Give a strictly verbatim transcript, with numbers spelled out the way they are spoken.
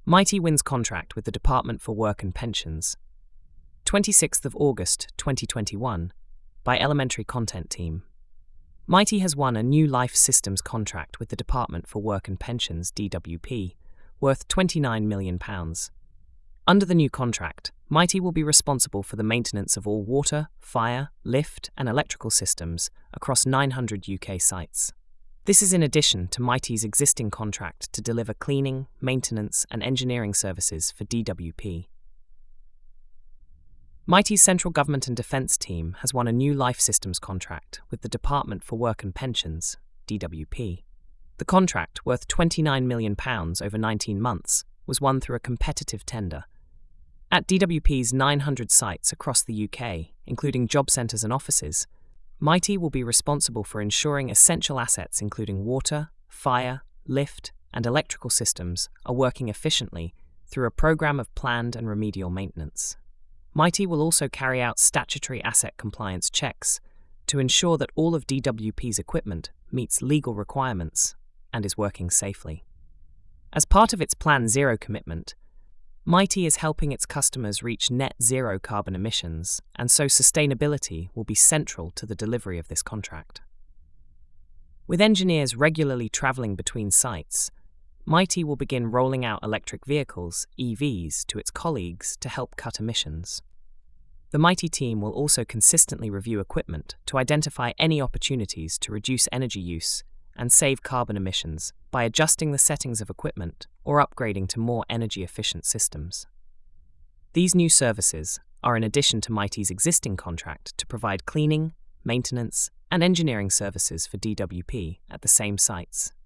Mitie wins contract with the Department for Work and Pensions. twenty-sixth of August twenty twenty-one, by Elementary Content Team. Mitie has won a new life systems contract with the Department for Work and Pensions D W P, worth twenty-nine million pounds. Under the new contract, Mitie will be responsible for the maintenance of all water, fire, lift and electrical systems across nine hundred U K sites. This is in addition to Mitie's existing contract to deliver cleaning, maintenance and engineering services for D W P. Mitie's Central Government and Defence team has won a new life systems contract with the Department for Work and Pensions, D W P. The contract, worth twenty-nine million pounds over nineteen months, was won through a competitive tender. At D W P's nine hundred sites across the U K, including job centres and offices, Mitie will be responsible for ensuring essential assets including water, fire, lift and electrical systems are working efficiently through a programme of planned and remedial maintenance. Mitie will also carry out statutory asset compliance checks to ensure that all of D W P's equipment meets legal requirements and is working safely. As part of its Plan Zero commitment, Mitie is helping its customers reach net zero carbon emissions, and so sustainability will be central to the delivery of this contract. With engineers regularly travelling between sites, Mitie will begin rolling out electric vehicles, E Vs, to its colleagues to help cut emissions. The Mitie team will also consistently review equipment to identify any opportunities to reduce energy use and save carbon emissions by adjusting the settings of equipment or upgrading to more energy-efficient systems. These new services are in addition to Mitie's existing contract to provide cleaning, maintenance, and engineering services for D W P at the same sites.